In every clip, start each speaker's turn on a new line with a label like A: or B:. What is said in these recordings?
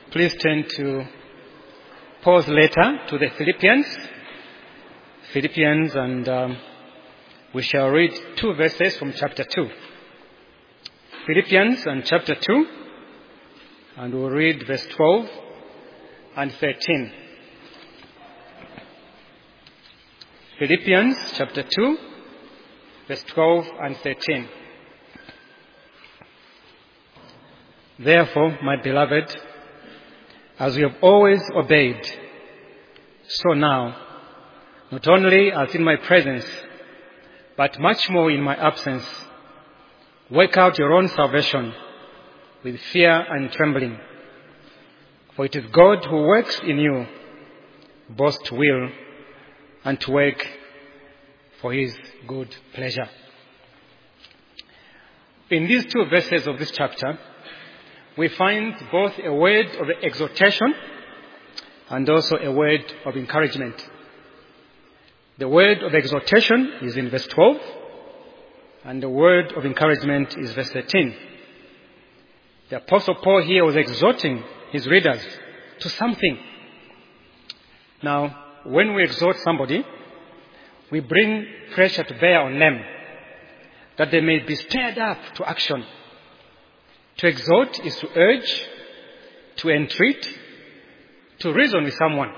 A: Please turn to Paul's letter to the Philippians, and we shall read 2 verses from chapter 2. Philippians and chapter 2, and we'll read verse 12 and 13. Philippians chapter 2, verse 12 and 13. Therefore, my beloved, as you have always obeyed, so now, not only as in my presence, but much more in my absence, work out your own salvation with fear and trembling. For it is God who works in you, both to will and to work for his good pleasure. In these 2 verses of this chapter, we find both a word of exhortation and also a word of encouragement. The word of exhortation is in verse 12, and the word of encouragement is verse 13. The Apostle Paul here was exhorting his readers to something. Now, when we exhort somebody, we bring pressure to bear on them, that they may be stirred up to action. To exhort is to urge, to entreat, to reason with someone.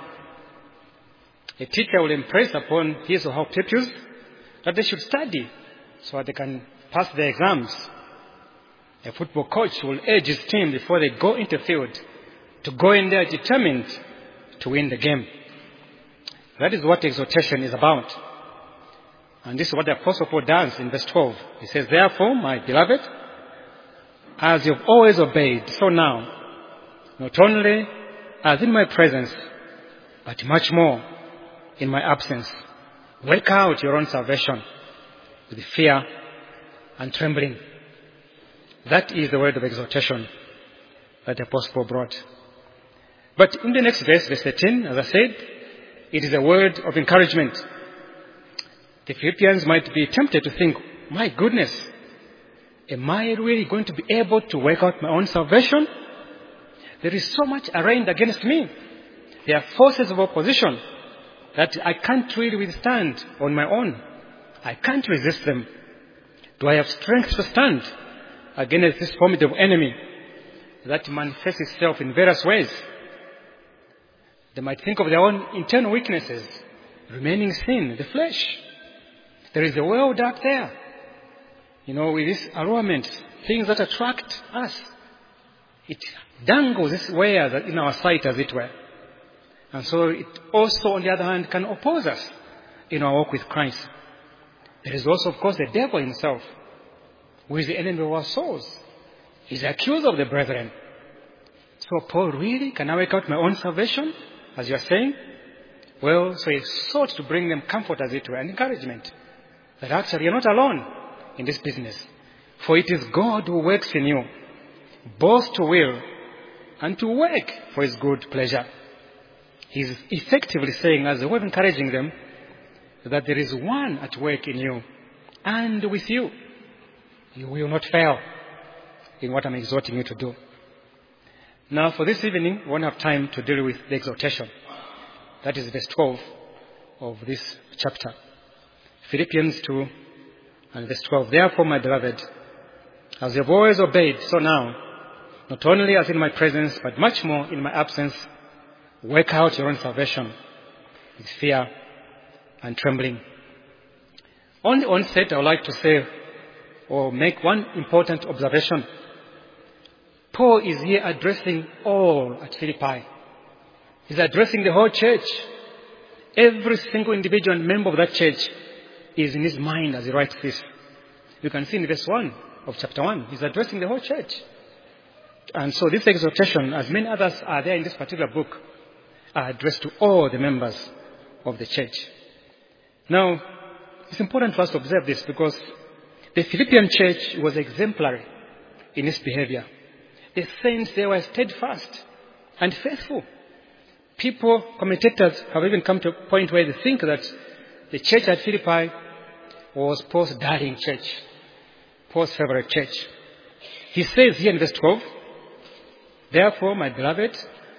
A: A teacher will impress upon his or her pupils that they should study so that they can pass their exams. A football coach will urge his team before they go into the field to go in there determined to win the game. That is what exhortation is about. And this is what the Apostle Paul does in verse 12. He says, therefore, my beloved, as you have always obeyed, so now, not only as in my presence, but much more in my absence, work out your own salvation with fear and trembling. That is the word of exhortation that the Apostle Paul brought. But in the next verse, verse 13, as I said, it is a word of encouragement. The Philippians might be tempted to think, my goodness, am I really going to be able to work out my own salvation? There is so much arraigned against me. There are forces of opposition that I can't really withstand on my own. I can't resist them. Do I have strength to stand against this formidable enemy that manifests itself in various ways? They might think of their own internal weaknesses, remaining sin, the flesh. There is a world out there, with this allurement, things that attract us. It dangles its wares in our sight, as it were. And so it also, on the other hand, can oppose us in our walk with Christ. There is also, of course, the devil himself, who is the enemy of our souls. He's the accuser of the brethren. So, Paul, really? Can I work out my own salvation, as you are saying? Well, so he sought to bring them comfort, as it were, and encouragement. That actually you're not alone in this business. For it is God who works in you, both to will and to work for his good pleasure. He's effectively saying, as a way of encouraging them, that there is one at work in you and with you. You will not fail in what I'm exhorting you to do. Now, for this evening, we won't have time to deal with the exhortation. That is verse 12 of this chapter. Philippians 2 and verse 12. Therefore, my beloved, as you have always obeyed, so now, not only as in my presence, but much more in my absence, work out your own salvation with fear and trembling. On the onset, I would like to say or make one important observation. Paul is here addressing all at Philippi. He's addressing the whole church. Every single individual member of that church is in his mind as he writes this. You can see in verse 1 of chapter 1, he's addressing the whole church. And so this exhortation, as many others are there in this particular book, are addressed to all the members of the church. Now, it's important for us to observe this because the Philippian church was exemplary in its behavior. The saints, they were steadfast and faithful. Commentators have even come to a point where they think that the church at Philippi was Paul's darling church, Paul's favorite church. He says here in verse 12, therefore, my beloved,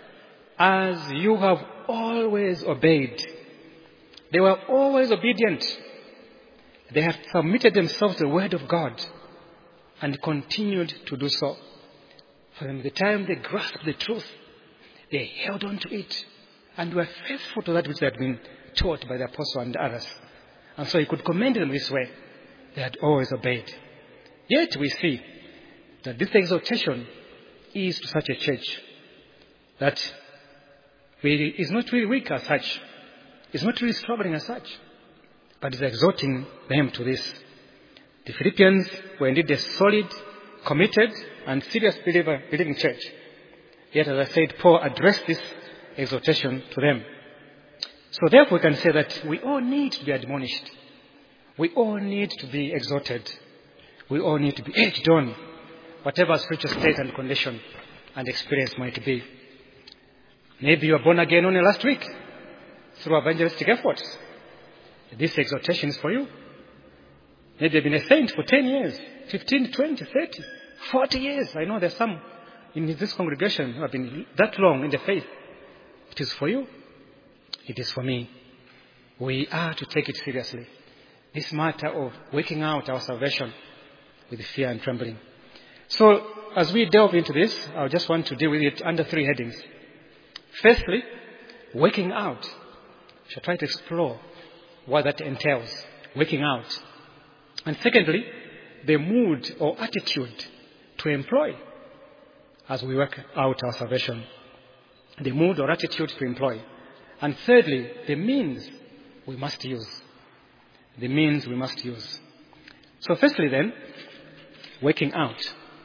A: as you have always obeyed. They were always obedient. They have submitted themselves to the word of God and continued to do so. From the time they grasped the truth, they held on to it and were faithful to that which they had been taught by the apostle and others. And so he could commend them this way. They had always obeyed. Yet we see that this exhortation is to such a church that is not really weak as such, is not really struggling as such, but is exhorting them to this. The Philippians were indeed a solid, committed, and serious believing church. Yet, as I said, Paul addressed this exhortation to them. So therefore, we can say that we all need to be admonished. We all need to be exhorted. We all need to be urged on, whatever spiritual state and condition and experience might be. Maybe you were born again only last week through evangelistic efforts. This exhortation is for you. Maybe you've been a saint for 10 years, 15, 20, 30, 40 years. I know there's some in this congregation who have been that long in the faith. It is for you. It is for me. We are to take it seriously. This matter of working out our salvation with fear and trembling. So, as we delve into this, I just want to deal with it under 3 headings. Firstly, working out. I shall try to explore what that entails, working out. And secondly, the mood or attitude to employ as we work out our salvation. The mood or attitude to employ. And thirdly, the means we must use. The means we must use. So firstly then, working out.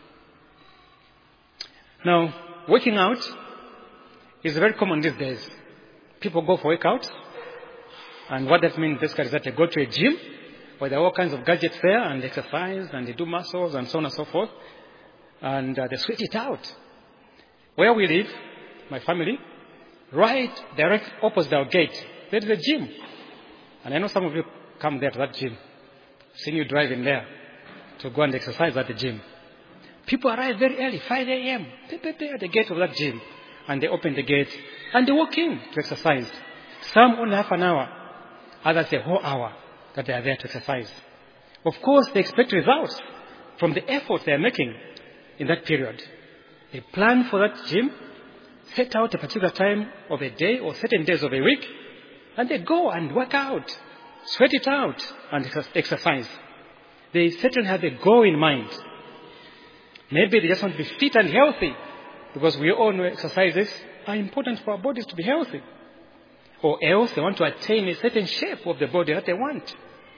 A: Now, working out is very common these days. People go for workouts. And what that means basically is that they go to a gym where there are all kinds of gadgets there and exercise and they do muscles and so on and so forth. And they sweat it out. Where we live, my family, right direct opposite our gate, there is a gym. And I know some of you come there to that gym. I've seen you driving there to go and exercise at the gym. People arrive very early, 5 a.m. at the gate of that gym. And they open the gate and they walk in to exercise. Some only half an hour, others a whole hour that they are there to exercise. Of course, they expect results from the efforts they are making in that period. They plan for that gym, set out a particular time of a day or certain days of a week, and they go and work out, sweat it out, and exercise. They certainly have a goal in mind. Maybe they just want to be fit and healthy, because we all know exercises are important for our bodies to be healthy. Or else they want to attain a certain shape of the body that they want.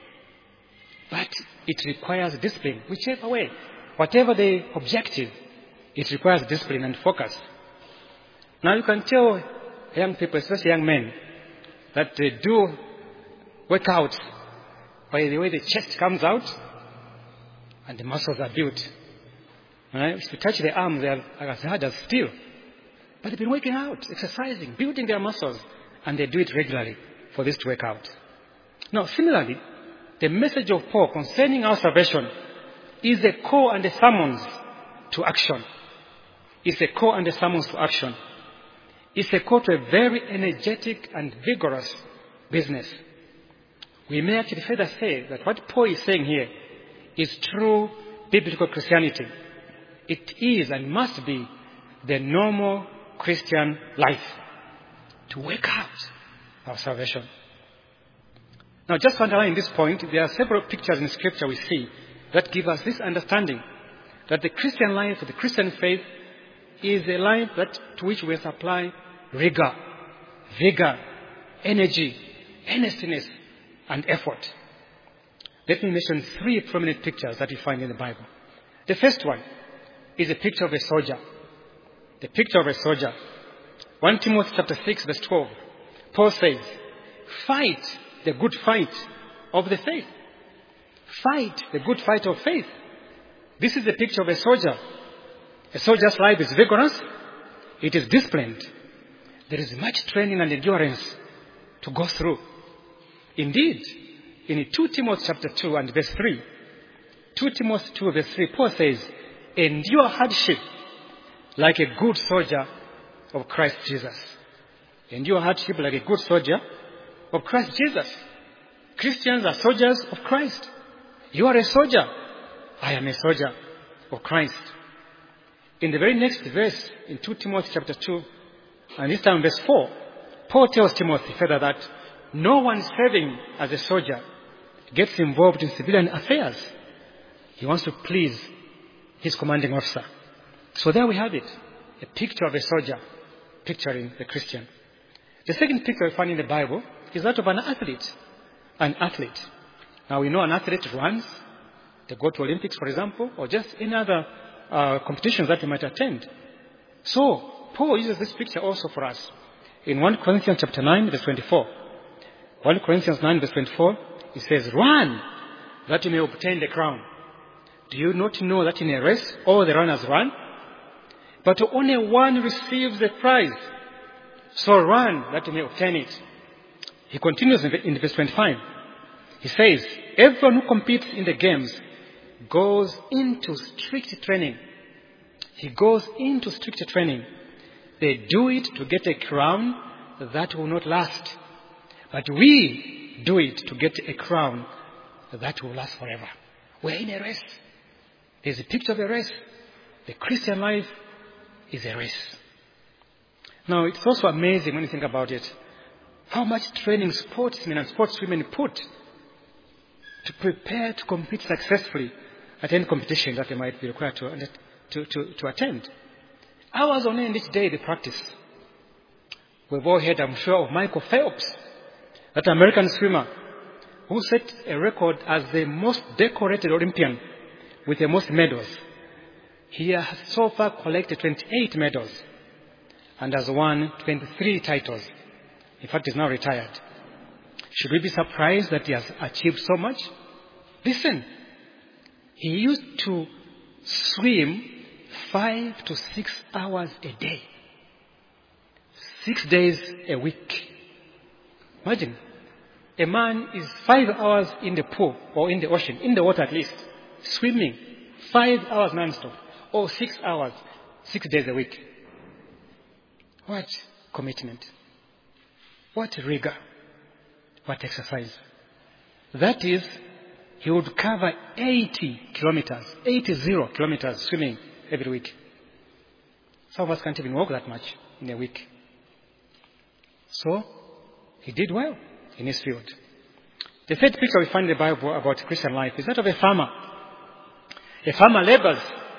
A: But it requires discipline, whichever way. Whatever the objective, it requires discipline and focus. Now you can tell young people, especially young men, that they do work out by the way the chest comes out and the muscles are built. Right? If you touch the arms, they are as hard as steel. But they've been working out, exercising, building their muscles, and they do it regularly for this to work out. Now, similarly, the message of Paul concerning our salvation is a call and a summons to action. It's a call and a summons to action. It's a call to a very energetic and vigorous business. We may actually further say that what Paul is saying here is true biblical Christianity. It is and must be the normal Christian life to work out our salvation. Now, just to underline this point, there are several pictures in Scripture we see that give us this understanding that the Christian life, the Christian faith, is a life to which we supply rigor, vigor, energy, earnestness, and effort. Let me mention 3 prominent pictures that you find in the Bible. The first one is a picture of a soldier. The picture of a soldier. 1 Timothy chapter 6, verse 12. Paul says, fight the good fight of the faith. Fight the good fight of faith. This is the picture of a soldier. A soldier's life is vigorous. It is disciplined. There is much training and endurance to go through. Indeed, in 2 Timothy chapter 2 and verse 3, 2 Timothy 2 verse 3, Paul says, endure hardship like a good soldier of Christ Jesus. Endure hardship like a good soldier of Christ Jesus. Christians are soldiers of Christ. You are a soldier. I am a soldier of Christ. In the very next verse, in 2 Timothy chapter 2, and this time verse 4, Paul tells Timothy further that no one serving as a soldier gets involved in civilian affairs. He wants to please his commanding officer. So there we have it, a picture of a soldier picturing the Christian. The second picture we find in the Bible is that of an athlete. An athlete. Now we know an athlete runs. They go to Olympics, for example, or just any other competitions that they might attend. So Paul uses this picture also for us. In 1 Corinthians chapter 9, verse 24. 1 Corinthians 9, verse 24, it says, "Run, that you may obtain the crown. Do you not know that in a race all the runners run? But only one receives the prize. So run, that you may obtain it." He continues in verse 25. He says, "Everyone who competes in the games goes into strict training." He goes into strict training. They do it to get a crown that will not last. But we do it to get a crown that will last forever. We're in a race. There's a picture of a race. The Christian life is a race. Now, it's also amazing when you think about it, how much training sportsmen and sportswomen put to prepare to compete successfully at any competition that they might be required to attend. Hours on end each day they practice. We've all heard, I'm sure, of Michael Phelps, that American swimmer who set a record as the most decorated Olympian with the most medals. He has so far collected 28 medals and has won 23 titles. In fact, he's now retired. Should we be surprised that he has achieved so much? Listen, he used to swim 5 to 6 hours a day. 6 days a week. Imagine, a man is 5 hours in the pool or in the ocean, in the water at least, swimming 5 hours non-stop, or 6 hours, 6 days a week. What commitment. What rigor. What exercise. That is, he would cover 80 kilometers swimming every week. Some of us can't even walk that much in a week. So, he did well in his field. The third picture we find in the Bible about Christian life is that of a farmer. A farmer labors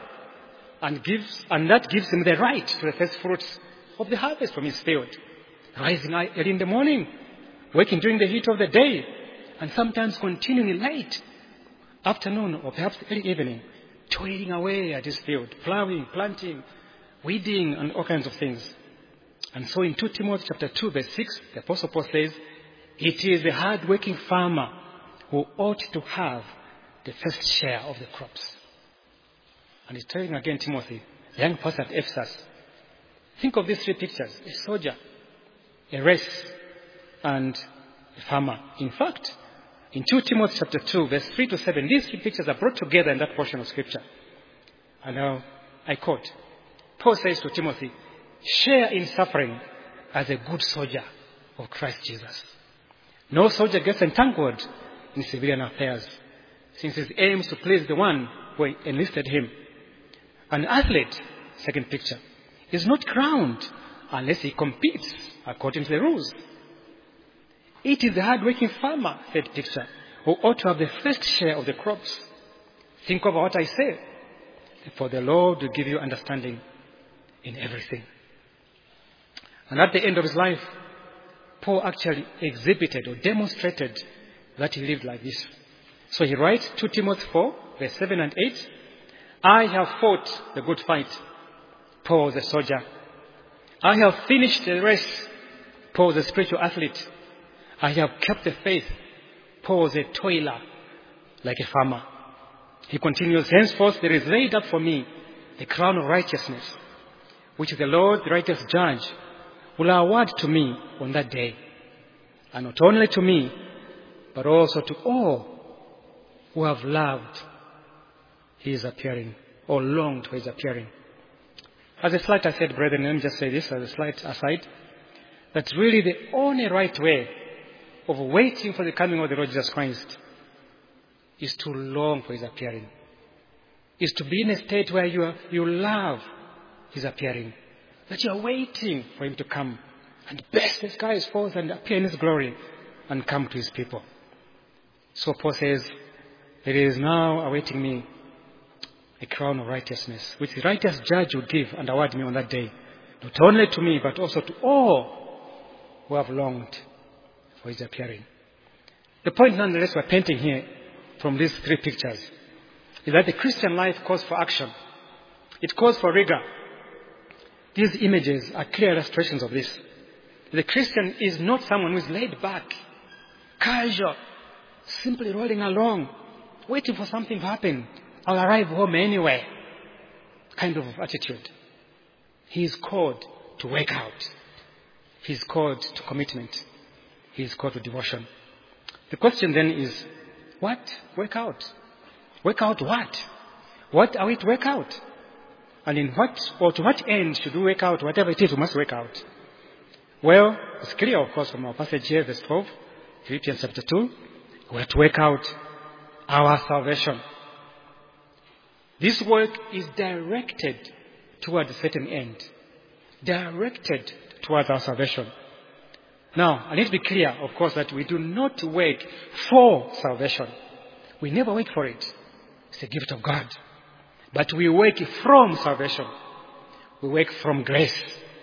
A: and that gives him the right to the first fruits of the harvest from his field. Rising early in the morning, working during the heat of the day, and sometimes continuing late afternoon or perhaps early evening, toiling away at his field, plowing, planting, weeding, and all kinds of things. And so in 2 Timothy chapter 2, verse 6, the Apostle Paul says, "It is the hard-working farmer who ought to have the first share of the crops." And he's telling again Timothy, the young pastor at Ephesus, think of these three pictures: a soldier, a race, and a farmer. In fact, in 2 Timothy chapter 2, verse 3 to 7, these three pictures are brought together in that portion of Scripture. And now, I quote, Paul says to Timothy, "Share in suffering as a good soldier of Christ Jesus." No soldier gets entangled in civilian affairs, since his aim is to please the one who enlisted him. An athlete, second picture, is not crowned unless he competes according to the rules. It is the hard-working farmer, third picture, who ought to have the first share of the crops. Think of what I say, for the Lord will give you understanding in everything. And at the end of his life, Paul actually exhibited or demonstrated that he lived like this. So he writes 2 Timothy 4, verse 7 and 8, "I have fought the good fight." Paul was a soldier. "I have finished the race." Paul was a spiritual athlete. "I have kept the faith." Paul was a toiler, like a farmer. He continues, "Henceforth there is laid up for me the crown of righteousness, which the Lord, the righteous judge, will award to me on that day. And not only to me, but also to all who have loved his appearing, or longed for his appearing." As a slight aside, brethren, let me just say this as a slight aside. that really the only right way of waiting for the coming of the Lord Jesus Christ is to long for his appearing, is to be in a state where you love his appearing, that you are waiting for him to come and burst the skies forth and appear in his glory and come to his people. So Paul says, there is now awaiting me a crown of righteousness, which the righteous judge will give and award me on that day, not only to me, but also to all who have longed for his appearing. The point, nonetheless, we're painting here from these three pictures is that the Christian life calls for action. It calls for rigor. These images are clear illustrations of this. The Christian is not someone who is laid back, casual, simply rolling along, waiting for something to happen. I'll arrive home anyway kind of attitude. He is called to work out. He is called to commitment. He is called to devotion. The question then is, what? Work out. Work out what? What are we to work out? And in what, or to what end should we work out whatever it is we must work out? Well, it's clear, of course, from our passage here, verse 12, Philippians chapter 2, we are to work out our salvation. This work is directed towards a certain end. Directed towards our salvation. Now, I need to be clear, of course, that we do not work for salvation. We never work for it. It's a gift of God. But we work from salvation. We work from grace.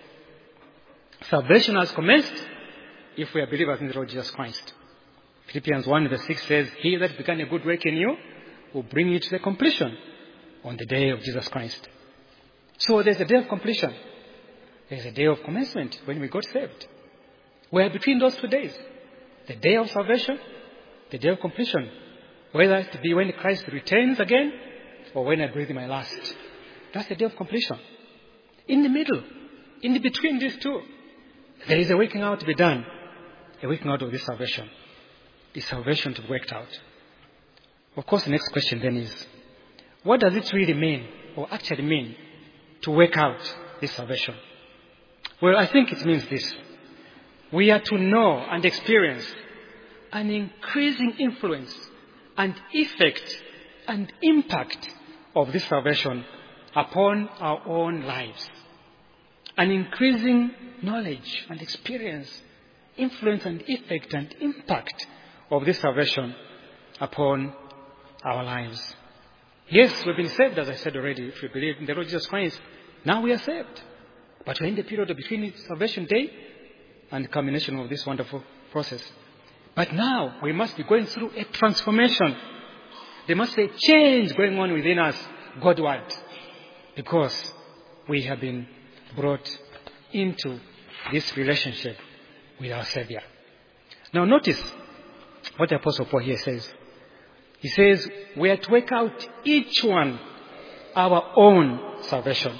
A: Salvation has commenced if we are believers in the Lord Jesus Christ. Philippians 1 verse 6 says, he that began a good work in you will bring it to the completion on the day of Jesus Christ. So there's a day of completion. There's a day of commencement when we got saved. We're between those 2 days. The day of salvation, the day of completion. Whether it be when Christ returns again or when I breathe my last. That's the day of completion. In the middle, in between these two, there is a working out to be done. A working out of this salvation. The salvation to be worked out. Of course, the next question then is, what does it really mean, or actually mean, to work out this salvation? Well, I think it means this. We are to know and experience an increasing influence and effect and impact of this salvation upon our own lives. An increasing knowledge and experience, influence and effect and impact of this salvation upon our lives. Yes, we've been saved, as I said already, if we believe in the Lord Jesus Christ. Now we are saved. But we're in the period between salvation day and the culmination of this wonderful process. But now we must be going through a transformation. There must be a change going on within us, Godward, because we have been brought into this relationship with our Savior. Now notice what the Apostle Paul here says. He says, we are to work out each one our own salvation.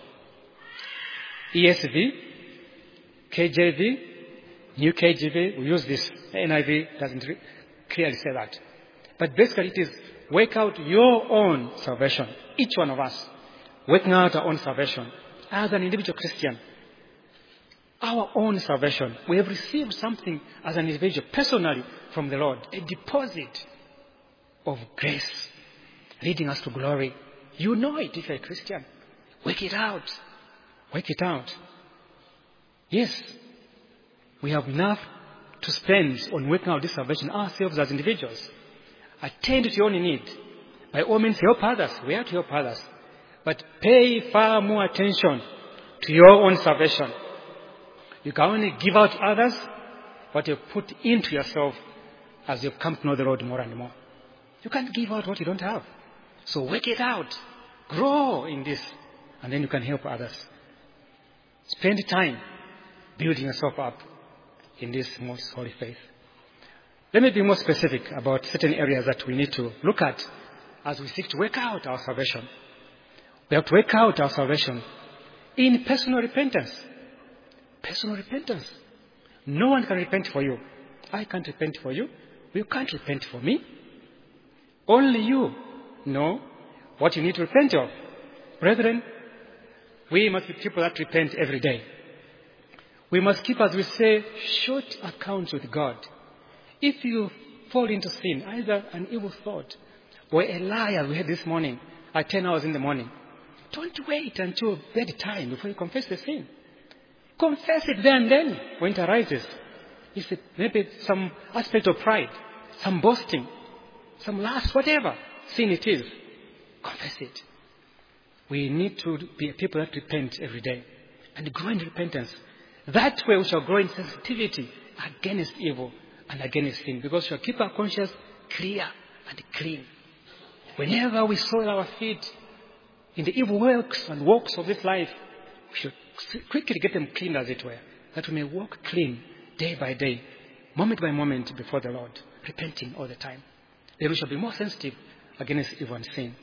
A: ESV, KJV, New KJV, we use this. NIV doesn't clearly say that. But basically it is work out your own salvation. Each one of us working out our own salvation as an individual Christian. Our own salvation. We have received something as an individual, personally from the Lord. A deposit of grace leading us to glory. You know it if you're a Christian. Work it out. Work it out. Yes, we have enough to spend on working out this salvation ourselves as individuals. Attend to your own need. By all means, help others. We have to help others. But pay far more attention to your own salvation. You can only give out to others what you put into yourself as you come to know the Lord more and more. You can't give out what you don't have. So work it out. Grow in this. And then you can help others. Spend time building yourself up in this most holy faith. Let me be more specific about certain areas that we need to look at as we seek to work out our salvation. We have to work out our salvation in personal repentance. Personal repentance. No one can repent for you. I can't repent for you. You can't repent for me. Only you know what you need to repent of. Brethren, we must be people that repent every day. We must keep, as we say, short accounts with God. If you fall into sin, either an evil thought or a lie, as we had this morning, at 10 hours in the morning, don't wait until bedtime before you confess the sin. Confess it there and then when it arises. Is it maybe some aspect of pride, some boasting, some lust, whatever sin it is? Confess it. We need to be a people that repent every day and grow in repentance. That way we shall grow in sensitivity against evil and against sin, because we shall keep our conscience clear and clean. Whenever we soil our feet in the evil works and walks of this life, we should quickly get them cleaned, as it were, that we may walk clean day by day, moment by moment before the Lord, repenting all the time. Then we shall be more sensitive against evil and sin.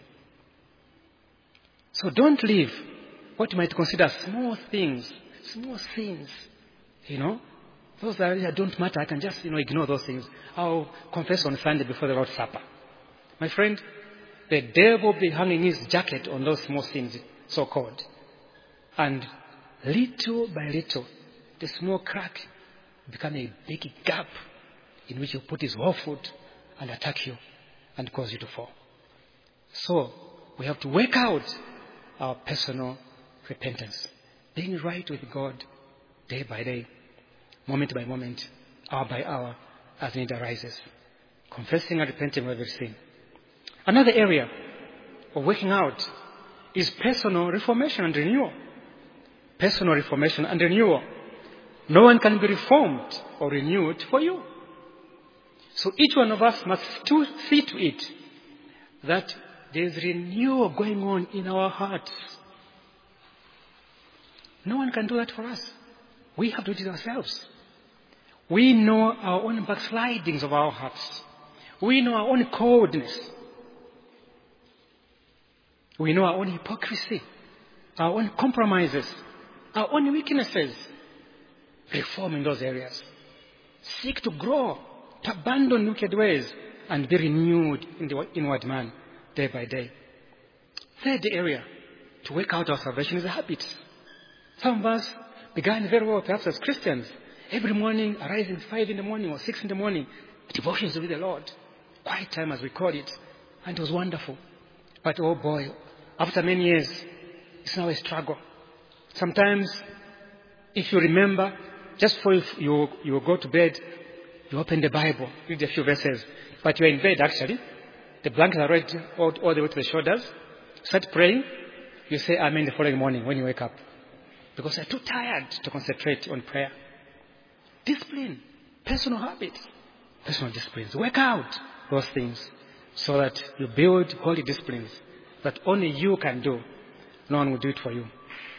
A: So don't leave what you might consider small things, small sins, those that don't matter. I can just, ignore those things. I'll confess on Sunday before the Lord's Supper. My friend, the devil will be hanging his jacket on those small sins, so-called. And little by little, the small crack become a big gap in which he'll put his whole foot and attack you and cause you to fall. So, we have to work out our personal repentance, being right with God day by day, moment by moment, hour by hour, as need arises, confessing and repenting of every sin. Another area of working out is personal reformation and renewal. Personal reformation and renewal. No one can be reformed or renewed for you. So each one of us must see to it that there is renewal going on in our hearts. No one can do that for us. We have to do it ourselves. We know our own backslidings of our hearts. We know our own coldness. We know our own hypocrisy, our own compromises, our own weaknesses. Reform in those areas. Seek to grow, to abandon wicked ways, and be renewed in the inward man day by day. Third area to work out our salvation is the habits. Some of us began very well, perhaps as Christians, every morning arising 5 in the morning or 6 in the morning, devotions with the Lord, quiet time as we call it, and it was wonderful. But oh boy, after many years, it's now a struggle. Sometimes, if you remember, just before you go to bed, you open the Bible, read a few verses, but you're in bed actually. The blankets are ready all the way to the shoulders. Start praying. You say amen the following morning when you wake up, because you're too tired to concentrate on prayer. Discipline, personal habits, personal disciplines. Work out those things so that you build holy disciplines that only you can do. No one will do it for you.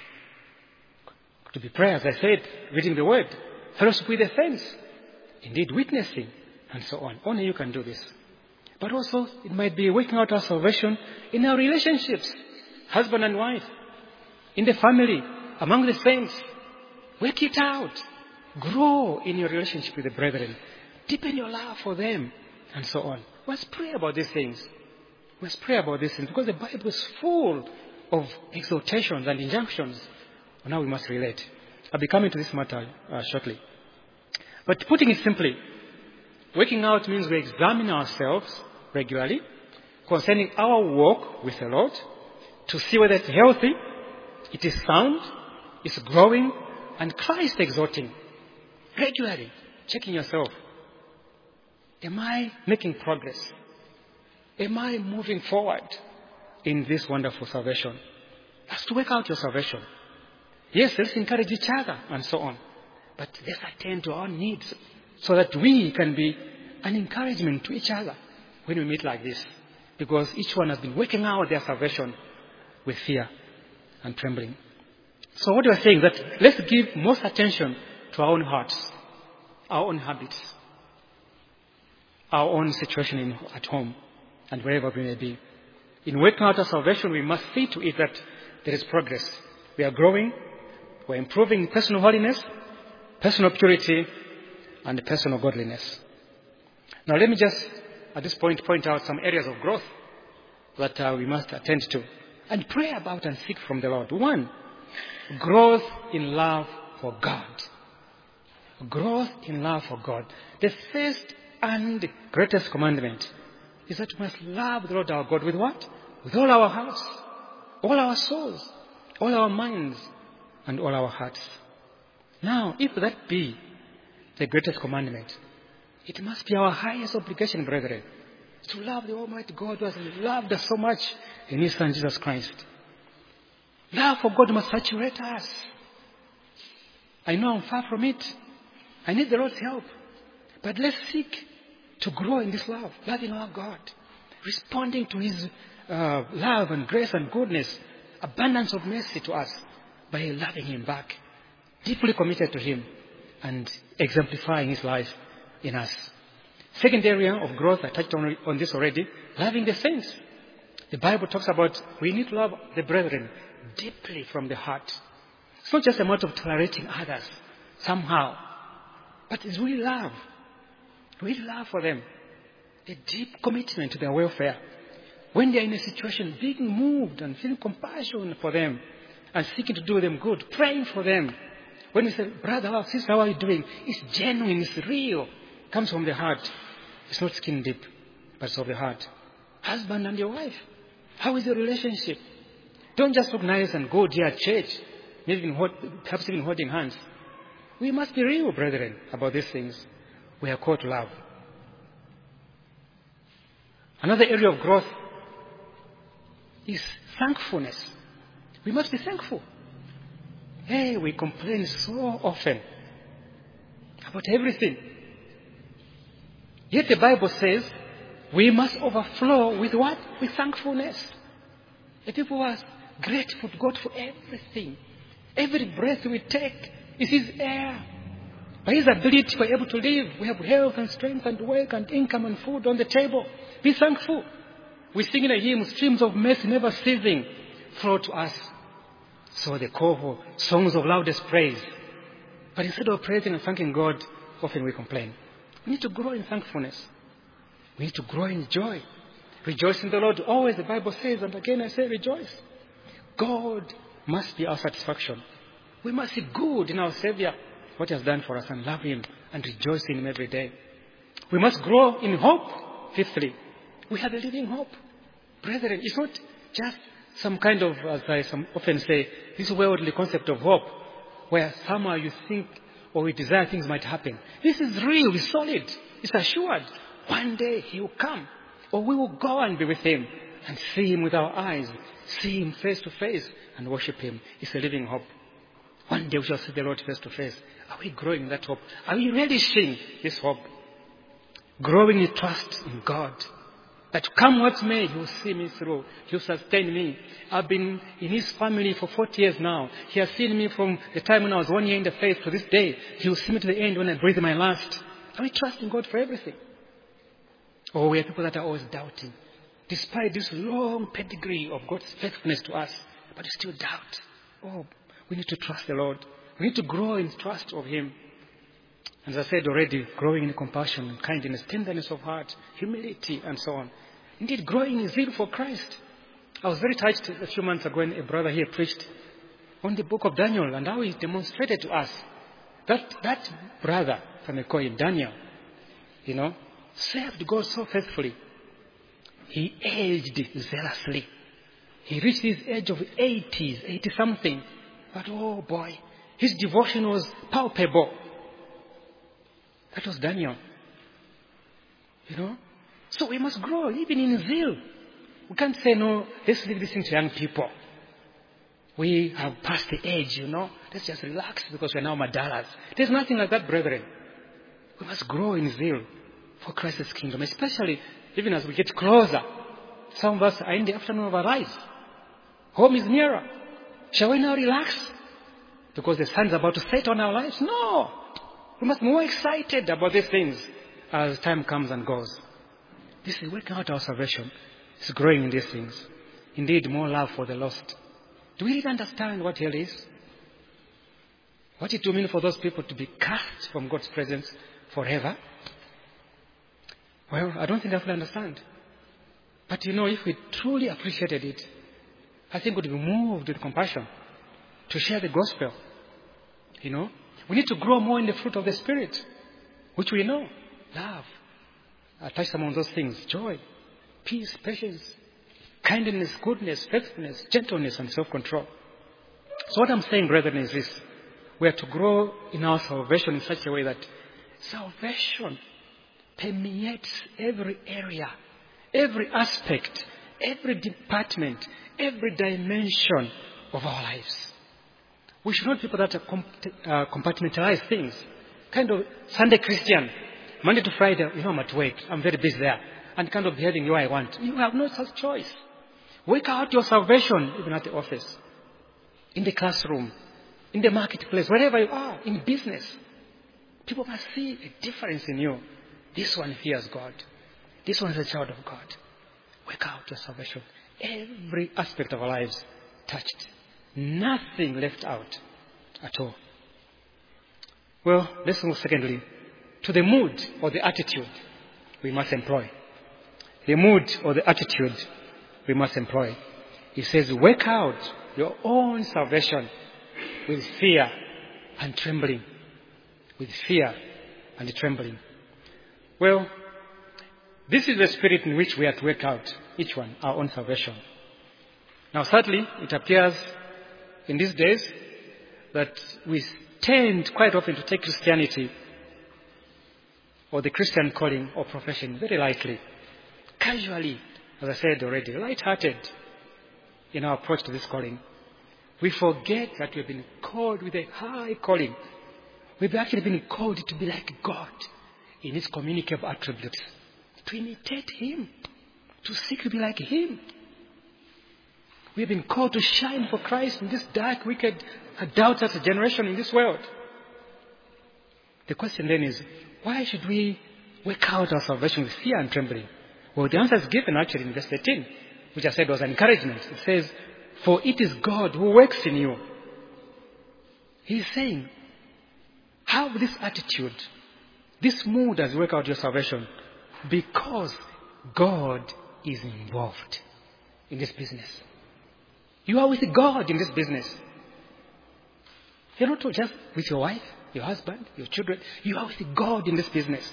A: To be prayer, as I said, reading the word, fellowship with the saints, indeed witnessing, and so on. Only you can do this. But also, it might be working out our salvation in our relationships, husband and wife, in the family, among the saints. Work it out. Grow in your relationship with the brethren. Deepen your love for them, and so on. Let's pray about these things. Let's pray about these things, because the Bible is full of exhortations and injunctions. Now we must relate. I'll be coming to this matter shortly. But putting it simply, working out means we examine ourselves regularly concerning our walk with the Lord to see whether it's healthy, it is sound, it's growing, and Christ exhorting. Regularly checking yourself. Am I making progress? Am I moving forward in this wonderful salvation? Let's work out your salvation. Yes, let's encourage each other and so on. But let's attend to our needs so that we can be an encouragement to each other when we meet like this. Because each one has been working out their salvation with fear and trembling. So what we are saying is that let's give most attention to our own hearts, our own habits, our own situation at home and wherever we may be. In working out our salvation, we must see to it that there is progress. We are growing. We're improving personal holiness, personal purity, and personal godliness. Now let me just, at this point out some areas of growth that we must attend to and pray about and seek from the Lord. 1, growth in love for God. growth in love for God. The first and greatest commandment is that we must love the Lord our God with what? With all our hearts, all our souls, all our minds, and all our hearts. Now, if that be the greatest commandment, it must be our highest obligation, brethren, to love the Almighty God who has loved us so much in His Son Jesus Christ. Love for God must saturate us. I know I'm far from it. I need the Lord's help. But let's seek to grow in this love, loving our God, responding to His love and grace and goodness, abundance of mercy to us by loving Him back, deeply committed to Him, and exemplifying His life in us. Second area of growth, I touched on this already, loving the saints. The Bible talks about we need to love the brethren deeply from the heart. It's not just a matter of tolerating others somehow, but it's really love. Really love for them. A deep commitment to their welfare. When they're in a situation, being moved and feeling compassion for them and seeking to do them good, praying for them. When we say, brother or sister, how are you doing? It's genuine, it's real. It comes from the heart. It's not skin deep, but it's of the heart. Husband and your wife. How is your relationship? Don't just look nice and go dear church, maybe perhaps even holding hands. We must be real, brethren, about these things. We are called to love. Another area of growth is thankfulness. We must be thankful. Hey, we complain so often about everything. Yet the Bible says we must overflow with what? With thankfulness. The people who are grateful to God for everything. Every breath we take is His air. By His ability, we're able to live. We have health and strength and work and income and food on the table. Be thankful. We sing in a hymn, streams of mercy never ceasing flow to us. So they call for songs of loudest praise. But instead of praising and thanking God, often we complain. We need to grow in thankfulness. We need to grow in joy. Rejoice in the Lord always, the Bible says, and again I say rejoice. God must be our satisfaction. We must see good in our Savior, what He has done for us, and love Him and rejoice in Him every day. We must grow in hope. Fifthly, we have a living hope. Brethren, it's not just some kind of, as I often say, this worldly concept of hope, where somehow you think or we desire things might happen. This is real, it's solid, it's assured. One day He will come, or we will go and be with Him and see Him with our eyes, see Him face to face and worship Him. It's a living hope. One day we shall see the Lord face to face. Are we growing in that hope? Are we relishing this hope? Growing in trust in God. That come what may, He will see me through. He will sustain me. I've been in His family for 40 years now. He has seen me from the time when I was 1 year in the faith to this day. He will see me to the end when I breathe my last. Are we trusting God for everything? Or we are people that are always doubting. Despite this long pedigree of God's faithfulness to us, but we still doubt. Oh, we need to trust the Lord. We need to grow in trust of Him. As I said already, growing in compassion, kindness, tenderness of heart, humility, and so on. Indeed, growing in zeal for Christ. I was very touched a few months ago when a brother here preached on the book of Daniel and how he demonstrated to us that brother, if I may call him Daniel, served God so faithfully. He aged zealously. He reached his age of 80-something. But oh boy, his devotion was palpable. That was Daniel. So we must grow even in zeal. We can't say, no, let's leave this thing to young people. We have passed the age, Let's just relax because we're now madalas. There's nothing like that, brethren. We must grow in zeal for Christ's kingdom, especially even as we get closer. Some of us are in the afternoon of our lives. Home is nearer. Shall we now relax? Because the sun's about to set on our lives? No. We must be more excited about these things as time comes and goes. This is working out our salvation. It's growing in these things. Indeed, more love for the lost. Do we really understand what hell is? What it will mean for those people to be cast from God's presence forever? Well, I don't think I fully understand. But if we truly appreciated it, I think we'd be moved with compassion to share the gospel. We need to grow more in the fruit of the Spirit, which we know. Love. I touched some of those things. Joy, peace, patience, kindness, goodness, faithfulness, gentleness, and self-control. So what I'm saying, brethren, is this. We are to grow in our salvation in such a way that salvation permeates every area, every aspect, every department, every dimension of our lives. We should not be people that compartmentalize things. Kind of Sunday Christian, Monday to Friday, I'm at work, I'm very busy there, and kind of behaving the way I want. You have no such choice. Work out your salvation even at the office, in the classroom, in the marketplace, wherever you are, in business. People must see a difference in you. This one fears God. This one is a child of God. Work out your salvation. Every aspect of our lives touched. Nothing left out at all. Well, let's move secondly to the mood or the attitude we must employ. The mood or the attitude we must employ. He says, work out your own salvation with fear and trembling. With fear and trembling. Well, this is the spirit in which we are to work out, each one, our own salvation. Now, sadly, it appears in these days that we tend quite often to take Christianity or the Christian calling or profession very lightly, casually, as I said already, light-hearted in our approach to this calling. We forget that we've been called with a high calling. We've actually been called to be like God in His communicable attributes, to imitate Him, to seek to be like Him. We've been called to shine for Christ in this dark, wicked, adulterous generation in this world. The question then is, why should we work out our salvation with fear and trembling? Well, the answer is given actually in verse 13, which I said was an encouragement. It says, for it is God who works in you. He's saying, have this attitude, this mood as you work out your salvation, because God is involved in this business. You are with God in this business. You're not just with your wife, your husband, your children. You are with God in this business.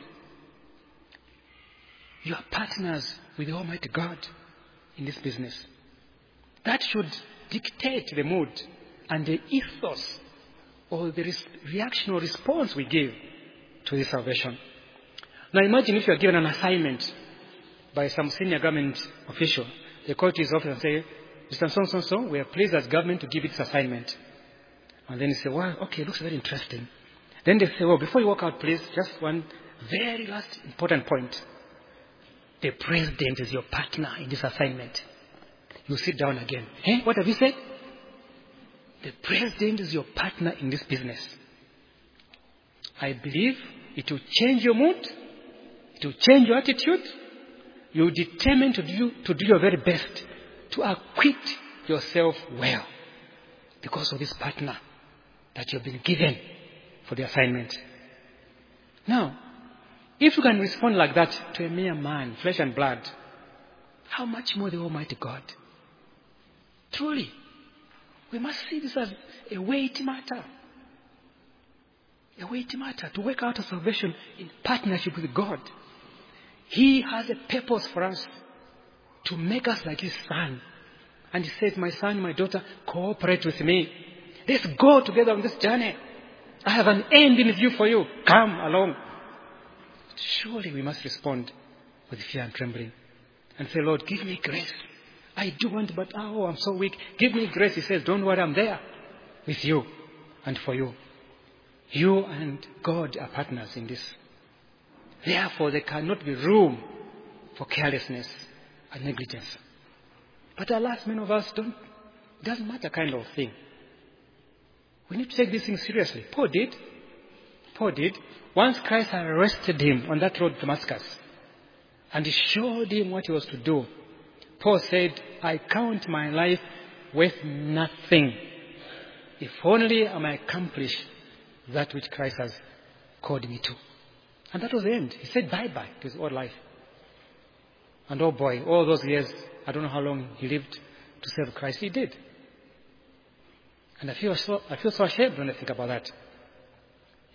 A: You are partners with the Almighty God in this business. That should dictate the mood and the ethos or the reaction or response we give to this salvation. Now imagine if you are given an assignment by some senior government official. They call to his office and say, Mr. So, we are pleased as government to give you this assignment. And then you say, well, okay, looks very interesting. Then they say, well, before you walk out, please, just one very last important point. The president is your partner in this assignment. You sit down again. Hey, what have you said? The president is your partner in this business. I believe it will change your mood. It will change your attitude. You will determine to do your very best to acquit yourself well because of this partner that you've been given for the assignment. Now, if you can respond like that to a mere man, flesh and blood, how much more the Almighty God? Truly, we must see this as a weighty matter. A weighty matter to work out our salvation in partnership with God. He has a purpose for us to make us like His Son. And He said, my son, my daughter, cooperate with me. Let's go together on this journey. I have an end in view for you. Come along. Surely we must respond with fear and trembling and say, Lord, give me grace. I do want, but I'm so weak. Give me grace. He says, don't worry, I'm there with you and for you. You and God are partners in this. Therefore, there cannot be room for carelessness and negligence. But alas, many of us don't. It doesn't matter kind of thing. We need to take these things seriously. Paul did. Once Christ arrested him on that road to Damascus and He showed him what he was to do, Paul said, I count my life worth nothing if only I may accomplish that which Christ has called me to. And that was the end. He said bye-bye to his old life. And oh boy, all those years, I don't know how long he lived to serve Christ. He did. And I feel so ashamed when I think about that.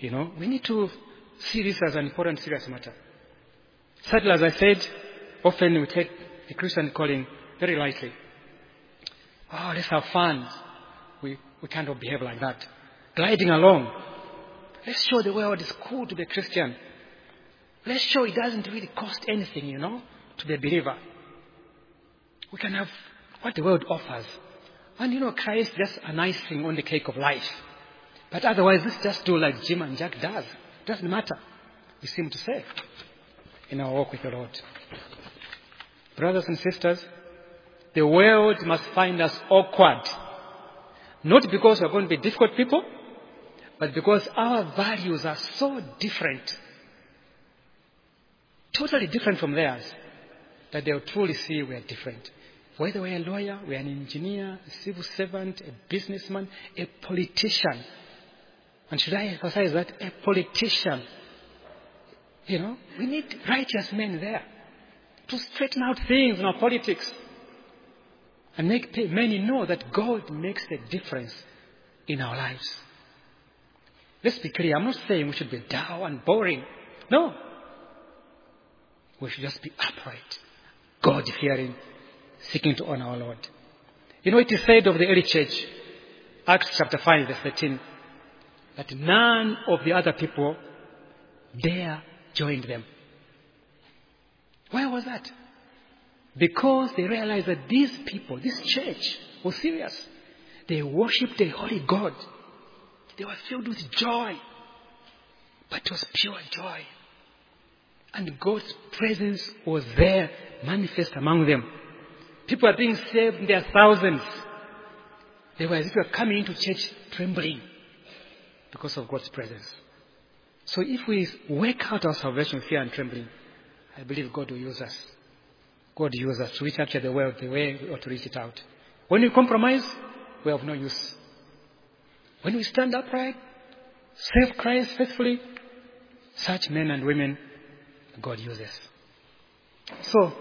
A: We need to see this as an important, serious matter. Sadly, as I said, often we take the Christian calling very lightly. Oh, let's have fun. We can't behave like that. Gliding along. Let's show the world it's cool to be a Christian. Let's show it doesn't really cost anything, to be a believer. We can have what the world offers. And Christ is just a nice thing on the cake of life. But otherwise, let's just do like Jim and Jack does. It doesn't matter, we seem to say, in our walk with the Lord. Brothers and sisters, the world must find us awkward. Not because we're going to be difficult people, but because our values are so different, totally different from theirs, that they'll truly see we are different. Whether we're a lawyer, we're an engineer, a civil servant, a businessman, a politician. And should I emphasize that? A politician. We need righteous men there to straighten out things in our politics and make many know that God makes a difference in our lives. Let's be clear. I'm not saying we should be dull and boring. No. We should just be upright, God-fearing, seeking to honor our Lord. It is said of the early church, Acts chapter 5, verse 13, that none of the other people there joined them. Why was that? Because they realized that these people, this church, was serious. They worshipped a holy God. They were filled with joy. But it was pure joy. And God's presence was there, manifest among them. People were being saved in their thousands. They were as if they were coming into church trembling because of God's presence. So if we work out our salvation with fear and trembling, I believe God will use us. God will use us to reach out to the world the way we ought to reach it out. When we compromise, we have no use. When we stand upright, serve Christ faithfully, such men and women God uses. So,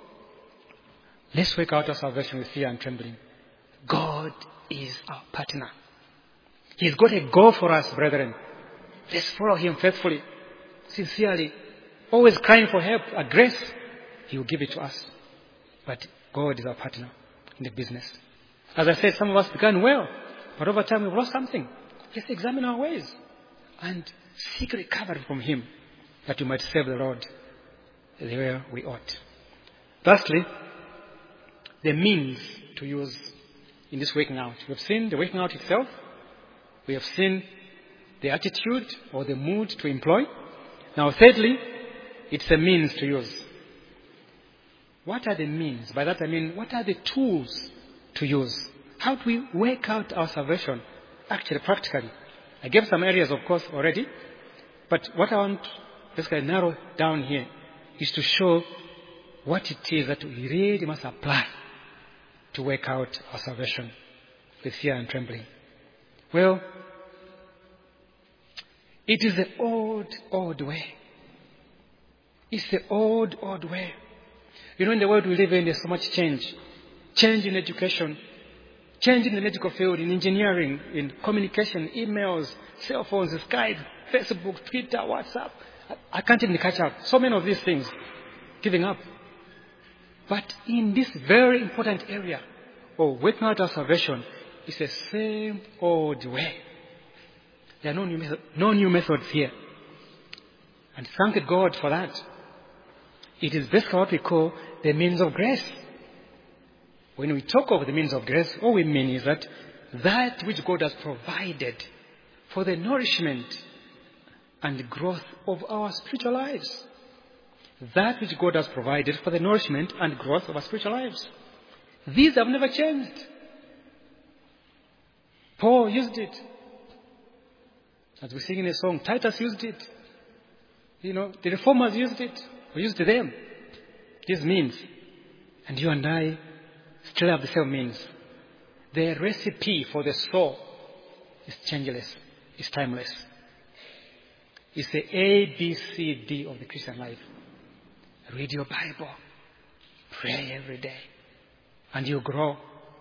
A: let's work out our salvation with fear and trembling. God is our partner. He's got a goal for us, brethren. Let's follow Him faithfully, sincerely, always crying for help, a grace. He will give it to us. But God is our partner in the business. As I said, some of us began well, but over time we've lost something. Let's examine our ways and seek recovery from Him, that we might serve the Lord the way we ought. Lastly, the means to use in this working out. We have seen the working out itself. We have seen the attitude or the mood to employ. Now, thirdly, it's a means to use. What are the means? By that I mean, what are the tools to use? How do we work out our salvation? Actually, practically. I gave some areas, of course, already. But what I want to basically narrow down here is to show what it is that we really must apply to work out our salvation with fear and trembling. Well, it is the old way. It's the old way. In the world we live in, there's so much change. Change in education, change in the medical field, in engineering, in communication, emails, cell phones, Skype, Facebook, Twitter, WhatsApp. I can't even catch up. So many of these things, giving up. But in this very important area of working out our salvation, it's the same old way. There are no new methods here. And thank God for that. It is basically what we call the means of grace. When we talk of the means of grace, all we mean is that which God has provided for the nourishment and growth of our spiritual lives. That which God has provided for the nourishment and growth of our spiritual lives. These have never changed. Paul used it. As we sing in a song, Titus used it. The reformers used it. We used them. These means. And you and I still have the same means. The recipe for the soul is changeless. It's timeless. It's the ABCD of the Christian life. Read your Bible. Pray every day. And you grow.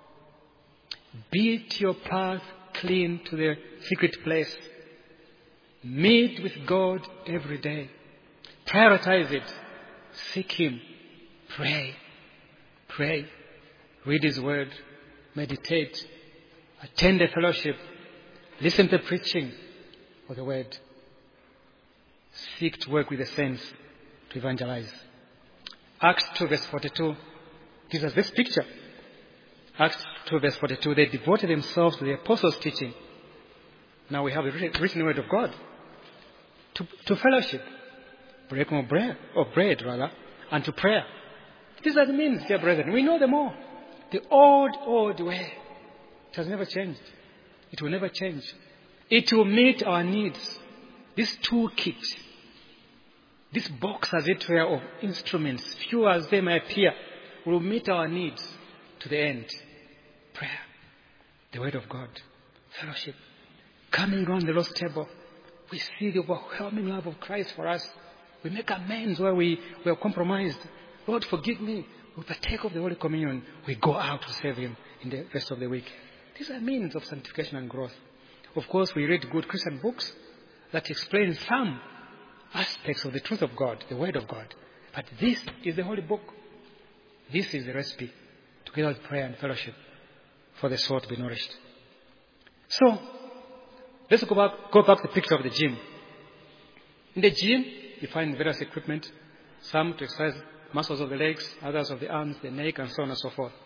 A: Beat your path clean to the secret place. Meet with God every day. Prioritize it. Seek Him. Pray. Pray. Read His Word. Meditate. Attend a fellowship. Listen to preaching of the Word. Seek to work with the saints to evangelize. Acts 2 verse 42 gives us this picture. Acts 2 verse 42, they devoted themselves to the apostles' teaching. Now we have the written word of God. To fellowship, breaking of bread, and to prayer. These are the means, dear brethren. We know them all. The old way. It has never changed. It will never change. It will meet our needs. This toolkit, this box, as it were, of instruments, few as they may appear, will meet our needs to the end. Prayer, the Word of God, fellowship, coming around the Lord's table. We see the overwhelming love of Christ for us. We make amends where we were compromised. Lord, forgive me. We partake of the Holy Communion. We go out to serve Him in the rest of the week. These are means of sanctification and growth. Of course, we read good Christian books that explain some aspects of the truth of God, the Word of God. But this is the Holy Book. This is the recipe, together with prayer and fellowship, for the soul to be nourished. So, let's go back to the picture of the gym. In the gym, you find various equipment, some to exercise muscles of the legs, others of the arms, the neck, and so on and so forth.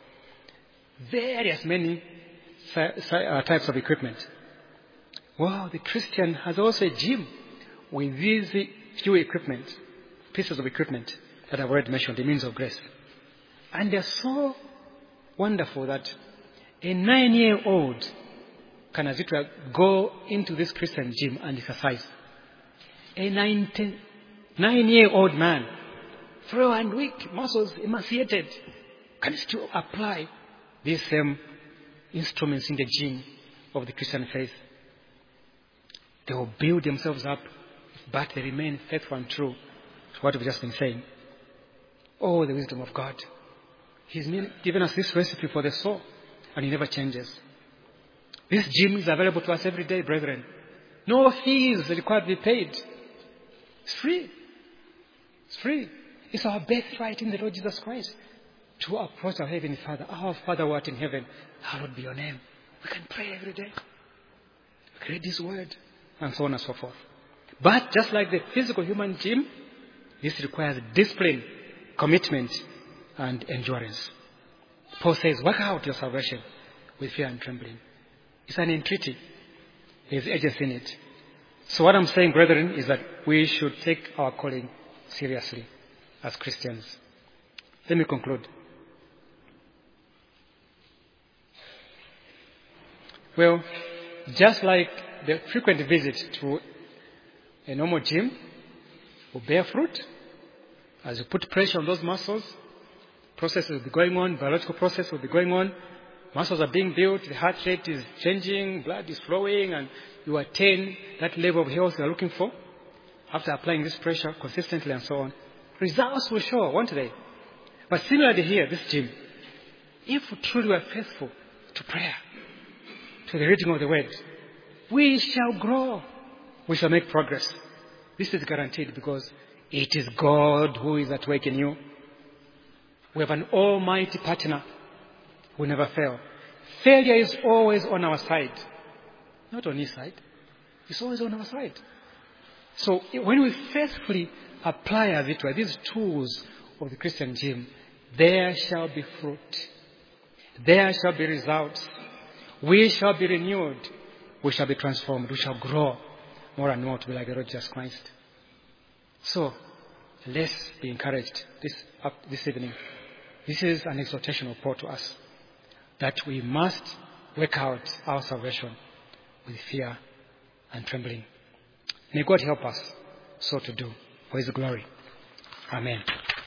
A: Many types of equipment. Well, the Christian has also a gym with these few pieces of equipment that I've already mentioned, the means of grace. And they're so wonderful that a 9-year-old can, as it were, go into this Christian gym and exercise. A 9-year-old man, frail and weak, muscles emaciated, can still apply these same instruments in the gym of the Christian faith. They will build themselves up, but they remain faithful and true to what we've just been saying. Oh, the wisdom of God. He's given us this recipe for the soul, and He never changes. This gym is available to us every day, brethren. No fees required to be paid. It's free. It's free. It's our birthright in the Lord Jesus Christ to approach our Heavenly Father. Our Father who art in heaven, hallowed be your name. We can pray every day. We can read His Word, and so on and so forth. But just like the physical human gym, this requires discipline, commitment, and endurance. Paul says, work out your salvation with fear and trembling. It's an entreaty. There's urgency in it. So what I'm saying, brethren, is that we should take our calling seriously as Christians. Let me conclude. Well, just like the frequent visit to a normal gym will bear fruit, as you put pressure on those muscles, process will be going on, biological process will be going on, muscles are being built, the heart rate is changing, blood is flowing, and you attain that level of health you are looking for after applying this pressure consistently and so on. Results will show, won't they? But similarly here, this gym, if truly we are faithful to prayer, to the reading of the Word, we shall grow. We shall make progress. This is guaranteed because it is God who is at work in you. We have an almighty partner who never fail. Failure is always on our side. Not on His side. It's always on our side. So when we faithfully apply, as it were, these tools of the Christian gym, there shall be fruit. There shall be results. We shall be renewed. We shall be transformed. We shall grow more and more to be like the Lord Jesus Christ. So, let's be encouraged this evening. This is an exhortation of Paul to us that we must work out our salvation with fear and trembling. May God help us so to do for His glory. Amen.